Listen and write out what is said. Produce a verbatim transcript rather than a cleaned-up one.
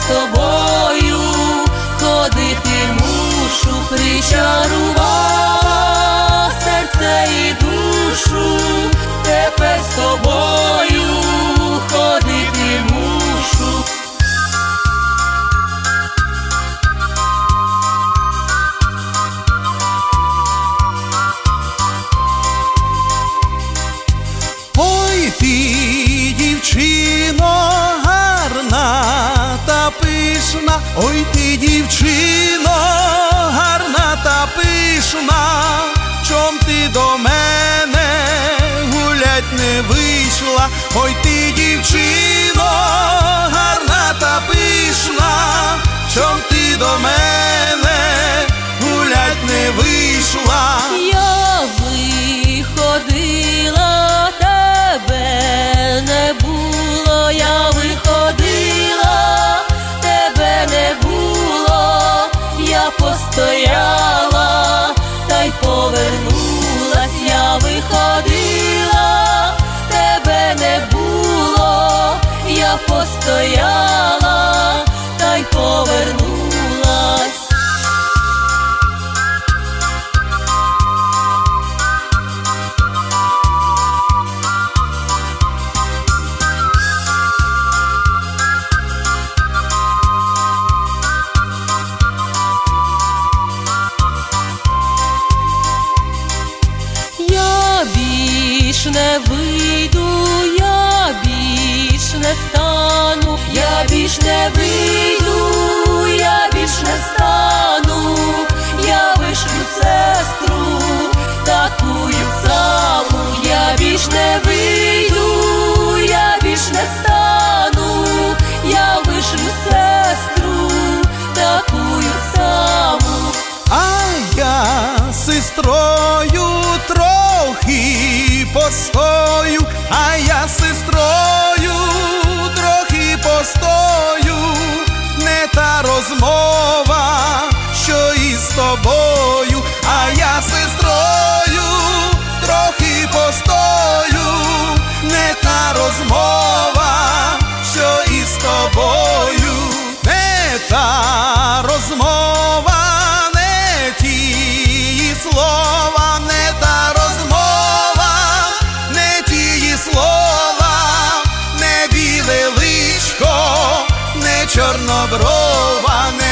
тобою ходити мушу, причарувала серце і душу, тепер з тобою ходити мушу. Ой ти, дівчино, гарна та пишна, ой ти, дівчино, гарна та пишна, чом ти до мене гулять не вийшла? Ой ти, дівчино, гарна та пишна, чом ти до мене гулять не вийшла? Я виходила, тебе не було, я виходила, тебе не було, я постояла, та й повернулась, я виходила, тебе не було, я постояла, та й повернулась. Я більш не вийду, я більш не стану, я більш не вийду, я більш не стану, я вишлю сестру, такую саму, я більш не вийду, я більш не стану, я вишлю сестру, такую саму. А я з сестрою трохи постою, а я з сестрою трохи постою, не та розмова, що із тобою, а я з сестрою трохи постою, не та розмова, що із тобою, не та розмова, не ті слова, не та розмова, не ті слова, не біле личко, не чорноброва, не